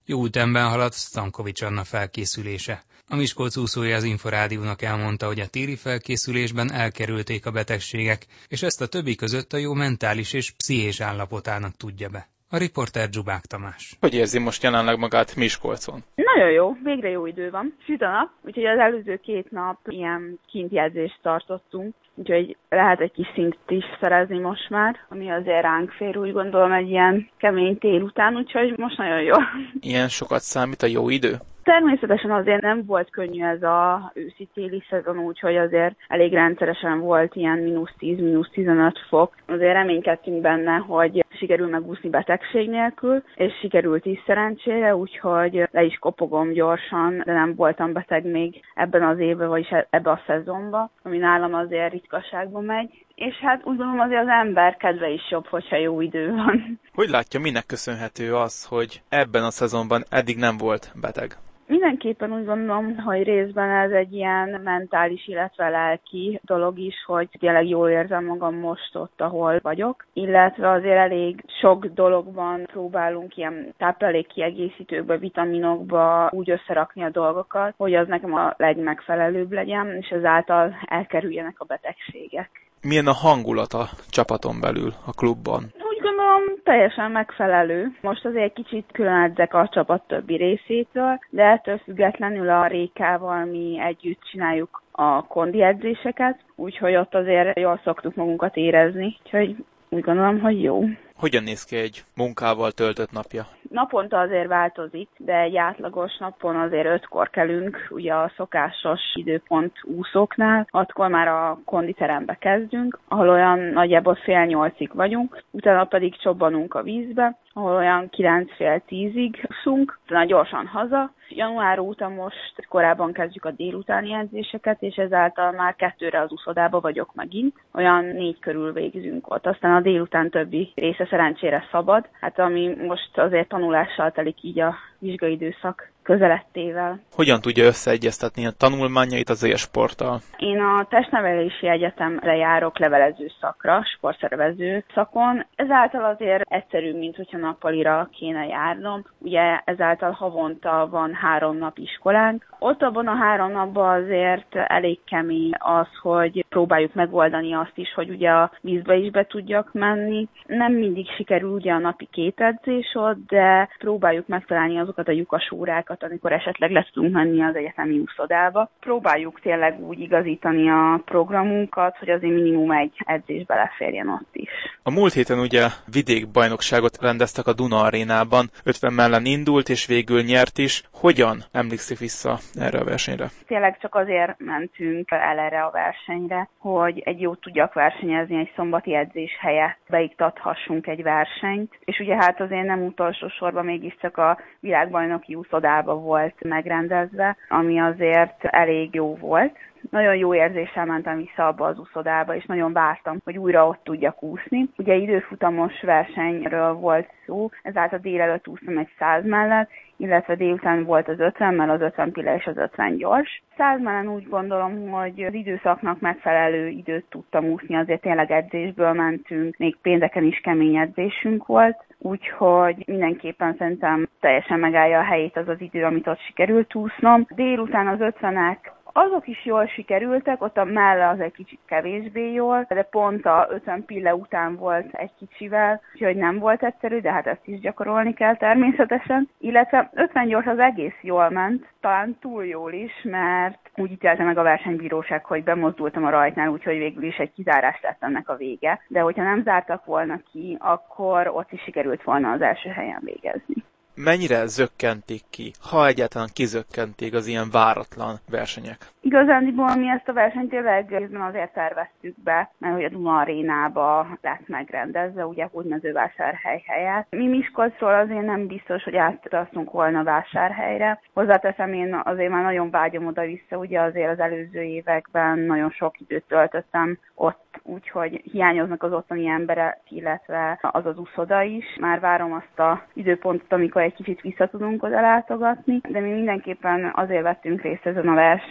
Jó ütemben haladt Stankovics Anna felkészülése. A Miskolc úszója az Inforádiónak elmondta, hogy a téli felkészülésben elkerülték a betegségek, és ezt a többi között a jó mentális és pszichés állapotának tudja be. A riporter Zsubák Tamás. Hogy érzi most jelenleg magát Miskolcon? Nagyon jó, végre jó idő van. Süt a nap, úgyhogy az előző 2 nap ilyen kintjegyzést tartottunk, úgyhogy lehet egy kis szint is szerezni most már, ami azért ránk fér, úgy gondolom, egy ilyen kemény tél után, úgyhogy most nagyon jó. Ilyen sokat számít a jó idő? Természetesen azért nem volt könnyű ez az őszi-téli szezon, úgyhogy azért elég rendszeresen volt ilyen -10, -15 fok. Azért reménykedtünk benne, hogy sikerül megúszni betegség nélkül, és sikerült is szerencsére, úgyhogy le is kopogom gyorsan, de nem voltam beteg még ebben az évben, vagyis ebben a szezonban, ami nálam azért ritkaságban megy. És hát úgy gondolom azért az ember kedve is jobb, hogyha jó idő van. Hogy látja, minek köszönhető az, hogy ebben a szezonban eddig nem volt beteg? Mindenképpen úgy gondolom, hogy részben ez egy ilyen mentális, illetve lelki dolog is, hogy tényleg jól érzem magam most ott, ahol vagyok, illetve azért elég sok dologban próbálunk ilyen táplálékkiegészítőkbe, vitaminokba úgy összerakni a dolgokat, hogy az nekem a legmegfelelőbb legyen, és ezáltal elkerüljenek a betegségek. Milyen a hangulat a csapaton belül, a klubban? Úgy gondolom, teljesen megfelelő. Most azért kicsit különedzek a csapat többi részétől, de ettől függetlenül a Rékával mi együtt csináljuk a kondi edzéseket, úgyhogy ott azért jól szoktuk magunkat érezni, úgyhogy úgy gondolom, hogy jó. Hogyan néz ki egy munkával töltött napja? Naponta azért változik, de egy átlagos napon azért 5-kor kelünk, ugye a szokásos időpont úszóknál, 6-kor már a konditerembe kezdünk, ahol olyan nagyjából fél 8-ig vagyunk, utána pedig csobbanunk a vízbe, ahol olyan 9-fél-10-ig úszunk, utána gyorsan haza. Január óta most korábban kezdjük a délutáni edzéseket, és ezáltal már 2-re az úszodába vagyok megint. Olyan 4 körül végzünk ott, aztán a délután többi része szerencsére szabad, hát ami most azért tanulással telik így a vizsgaidőszak közelettével. Hogyan tudja összeegyeztetni a tanulmányait az élsporttal? Én a testnevelési egyetemre járok levelező szakra, sportszervező szakon. Ezáltal azért egyszerűbb, mint hogyha nappalira kéne járnom. Ugye ezáltal havonta van 3 nap iskolánk. Ott abban a 3 napban azért elég kemény az, hogy próbáljuk megoldani azt is, hogy ugye a vízbe is be tudjak menni. Nem mindig sikerül ugye a napi 2 edzés ott, de próbáljuk megtalálni azokat a lyukas órákat, amikor esetleg le tudunk menni az egyetemi úszodába. Próbáljuk tényleg úgy igazítani a programunkat, hogy azért minimum egy edzés beleférjen ott is. A múlt héten ugye vidékbajnokságot rendeztek a Duna Arénában, 50 mellen indult és végül nyert is. Hogyan emlékszik vissza erre a versenyre? Tényleg csak azért mentünk el erre a versenyre, hogy egy jót tudjak versenyezni egy szombati edzés helyett, beiktathassunk egy versenyt. És ugye hát azért nem utolsó sorban mégiscsak a világbajnoki úszodába volt megrendezve, ami azért elég jó volt. Nagyon jó érzéssel mentem vissza abba az úszodába, és nagyon vártam, hogy újra ott tudjak úszni. Ugye időfutamos versenyről volt szó, ezáltal délelőtt úsztam egy 100 mellett, illetve délután volt az 50, mert az 50 pilla és az 50 gyors. 100 mellen úgy gondolom, hogy az időszaknak megfelelő időt tudtam úszni, azért tényleg edzésből mentünk, még pénteken is kemény edzésünk volt, úgyhogy mindenképpen szerintem teljesen megállja a helyét az az idő, amit ott sikerült úsznom. Délután az 50-ek azok is jól sikerültek, ott a melle az egy kicsit kevésbé jól, de pont a 50 pille után volt egy kicsivel, úgyhogy nem volt egyszerű, de hát ezt is gyakorolni kell természetesen. Illetve 50 gyors az egész jól ment, talán túl jól is, mert úgy ítélte meg a versenybíróság, hogy bemozdultam a rajtnál, úgyhogy végül is egy kizárás lett ennek a vége. De hogyha nem zártak volna ki, akkor ott is sikerült volna az első helyen végezni. Mennyire zökkentik ki, ha egyáltalán kizökkentik az ilyen váratlan versenyek? Igazándiból mi ezt a versenyt tényleg részben azért terveztük be, mert hogy a Duna Arénába lett megrendezve, ugye Hódmezővásárhely helyett. Mi Miskolcról azért nem biztos, hogy átutaztunk volna Vásárhelyre. Hozzáteszem, én azért már nagyon vágyom oda-vissza, ugye azért az előző években nagyon sok időt töltöttem ott, úgyhogy hiányoznak az ottani emberek, illetve az az úszoda is. Már várom azt az időpontot, amikor egy kicsit vissza tudunk oda látogatni, de mi mindenképpen azért vettünk részt ezen a versenyen,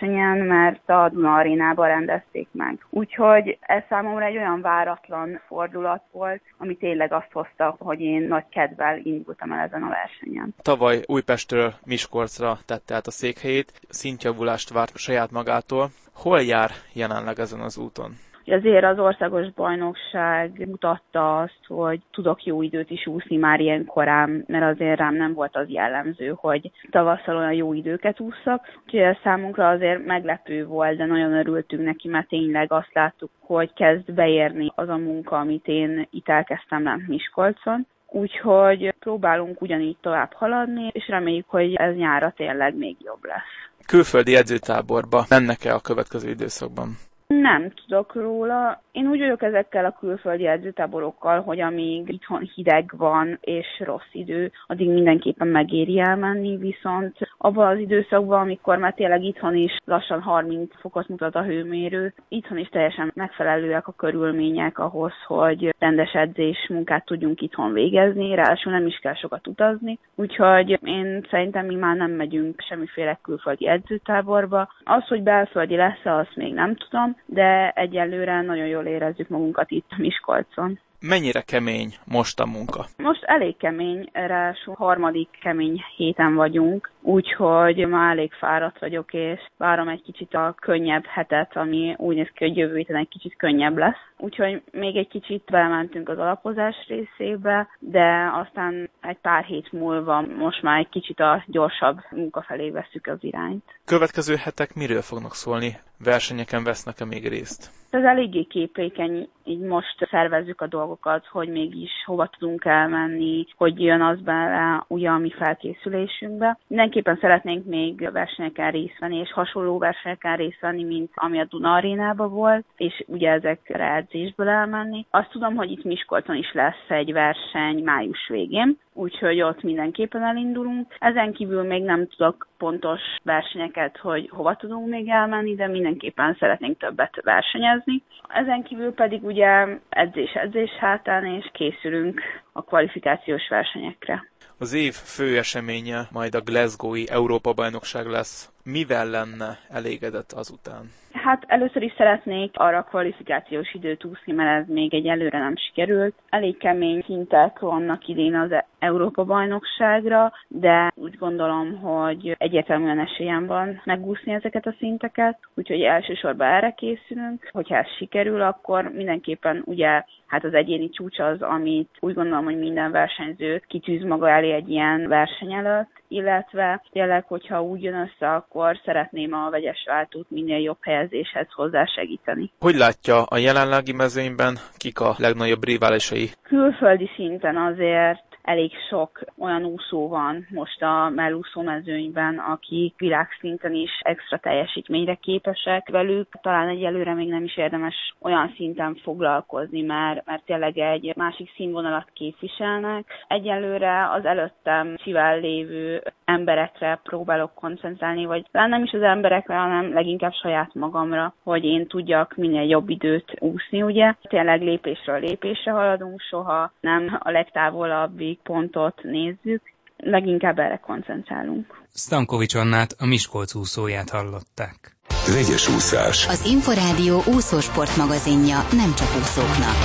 mert a Duna Arénában rendezték meg. Úgyhogy ez számomra egy olyan váratlan fordulat volt, ami tényleg azt hozta, hogy én nagy kedvel indultam el ezen a versenyen. Tavaly Újpestről Miskolcra tette át a székhelyét, szintjavulást várt saját magától. Hol jár jelenleg ezen az úton? Azért az országos bajnokság mutatta azt, hogy tudok jó időt is úszni már ilyen korán, mert azért rám nem volt az jellemző, hogy tavasszal olyan jó időket ússzak. Úgyhogy ez számunkra azért meglepő volt, de nagyon örültünk neki, mert tényleg azt láttuk, hogy kezd beérni az a munka, amit én itt elkezdtem lent Miskolcon. Úgyhogy próbálunk ugyanígy tovább haladni, és reméljük, hogy ez nyárra tényleg még jobb lesz. Külföldi edzőtáborba mennek-e a következő időszakban? Nem tudok róla. Én úgy vagyok ezekkel a külföldi edzőtáborokkal, hogy amíg itthon hideg van és rossz idő, addig mindenképpen megéri elmenni, viszont abban az időszakban, amikor már tényleg itthon is lassan 30 fokot mutat a hőmérő, itthon is teljesen megfelelőek a körülmények ahhoz, hogy rendes edzés munkát tudjunk itthon végezni, ráadásul nem is kell sokat utazni, úgyhogy én szerintem mi már nem megyünk semmiféle külföldi edzőtáborba. Az, hogy belföldi lesz, azt még nem tudom, de egyelőre nagyon jól érezzük magunkat itt Miskolcon. Mennyire kemény most a munka? Most elég kemény, ráadásul harmadik kemény héten vagyunk, úgyhogy már elég fáradt vagyok, és várom egy kicsit a könnyebb hetet, ami úgy néz ki, hogy jövő héten egy kicsit könnyebb lesz. Úgyhogy még egy kicsit belementünk az alapozás részébe, de aztán egy pár hét múlva most már egy kicsit a gyorsabb munka felé vesszük az irányt. Következő hetek miről fognak szólni? Versenyeken vesznek-e még részt? Ez eléggé képlékeny, így most szervezzük a dolgokat, hogy mégis hova tudunk elmenni, hogy jön az bele ugye a mi felkészülésünkbe. Mindenképpen szeretnénk még versenyeken részt venni, és hasonló versenyeken részt venni, mint ami a Duna Arénában volt, és ugye ezekre edzésből elmenni. Azt tudom, hogy itt Miskolcon is lesz egy verseny május végén, úgyhogy ott mindenképpen elindulunk. Ezen kívül még nem tudok pontos versenyeket, hogy hova tudunk még elmenni, de mindenképpen szeretnénk többet versenyezni. Ezen kívül pedig ugye edzés hátán, és készülünk a kvalifikációs versenyekre. Az év fő eseménye majd a Glasgow-i Európa-bajnokság lesz. Mivel lenne elégedett azután? Hát először is szeretnék arra a kvalifikációs időt úszni, mert ez még egyelőre nem sikerült. Elég kemény szintek vannak idén az Európa-bajnokságra, de úgy gondolom, hogy egyértelműen esélyem van megúszni ezeket a szinteket, úgyhogy elsősorban erre készülünk. Hogyha ez sikerül, akkor mindenképpen ugye hát az egyéni csúcs az, amit úgy gondolom, hogy minden versenyző kitűz maga elé egy ilyen verseny előtt, illetve tényleg, hogyha úgy jön össze, akkor szeretném a vegyes váltót minél jobb helyezéshez hozzásegíteni. Hogy látja a jelenlegi mezőnyben, kik a legnagyobb riválisai? Külföldi szinten azért elég sok olyan úszó van most a mellúszó mezőnyben, akik világszinten is extra teljesítményre képesek velük. Talán egyelőre még nem is érdemes olyan szinten foglalkozni, mert tényleg egy másik színvonalat képviselnek. Egyelőre az előttem szívvel lévő emberekre próbálok koncentrálni, vagy talán nem is az emberekre, hanem leginkább saját magamra, hogy én tudjak minél jobb időt úszni, ugye. Tényleg lépésről lépésre haladunk, soha nem a legtávolabbig pontot nézzük, leginkább erre koncentrálunk. Stankovics Annát, a Miskolc úszóját hallották. Vegyes úszás. Az Inforádió úszósport magazinja, nem csak úszóknak.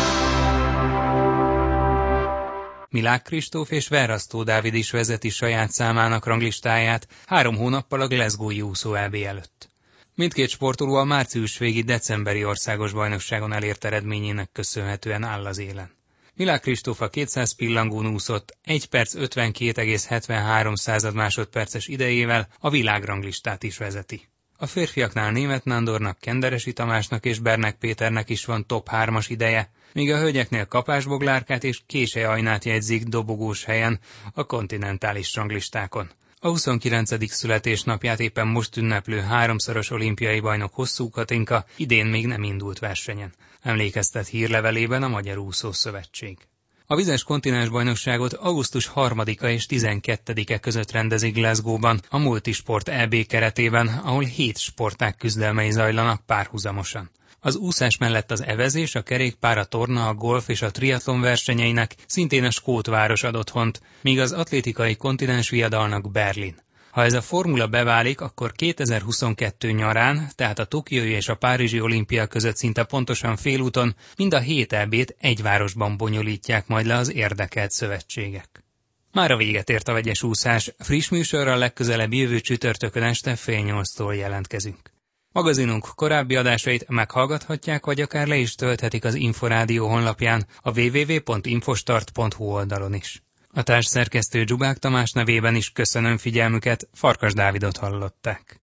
Milák Kristóf és Verrasztó Dávid is vezeti saját számának ranglistáját 3 hónappal a Glasgow-i úszó EB előtt. Mindkét sportoló a március végi decemberi országos bajnokságon elért eredményének köszönhetően áll az élen. Milák Kristóf a 200 pillangón úszott 1 perc 52,73 másodperces idejével a világranglistát is vezeti. A férfiaknál Németh Nándornak, Kenderesi Tamásnak és Bernek Péternek is van top 3-as ideje, míg a hölgyeknél Kapás Boglárkát és Késely Ajnát jegyzik dobogós helyen a kontinentális ranglistákon. A 29. születésnapját éppen most ünneplő 3-szoros olimpiai bajnok Hosszú Katinka idén még nem indult versenyen, emlékeztet hírlevelében a Magyar Úszó Szövetség. A vizes kontinensbajnokságot augusztus 3-a és 12-e között rendezik Glasgow-ban a multisport EB keretében, ahol 7 sportág küzdelmei zajlanak párhuzamosan. Az úszás mellett az evezés, a kerékpár, a torna, a golf és a triatlon versenyeinek szintén a skót város ad otthont, míg az atlétikai kontinensviadalnak Berlin. Ha ez a formula beválik, akkor 2022 nyarán, tehát a tokiói és a párizsi olimpia között szinte pontosan félúton mind a 7 EB-t egy városban bonyolítják majd le az érdekelt szövetségek. Mára véget ért a vegyes úszás, friss műsorral legközelebb jövő csütörtökön este 7:30-tól jelentkezünk. Magazinunk korábbi adásait meghallgathatják, vagy akár le is tölthetik az Inforádió honlapján, a www.infostart.hu oldalon is. A társszerkesztő Dzsubák Tamás nevében is köszönöm figyelmüket, Farkas Dávidot hallották.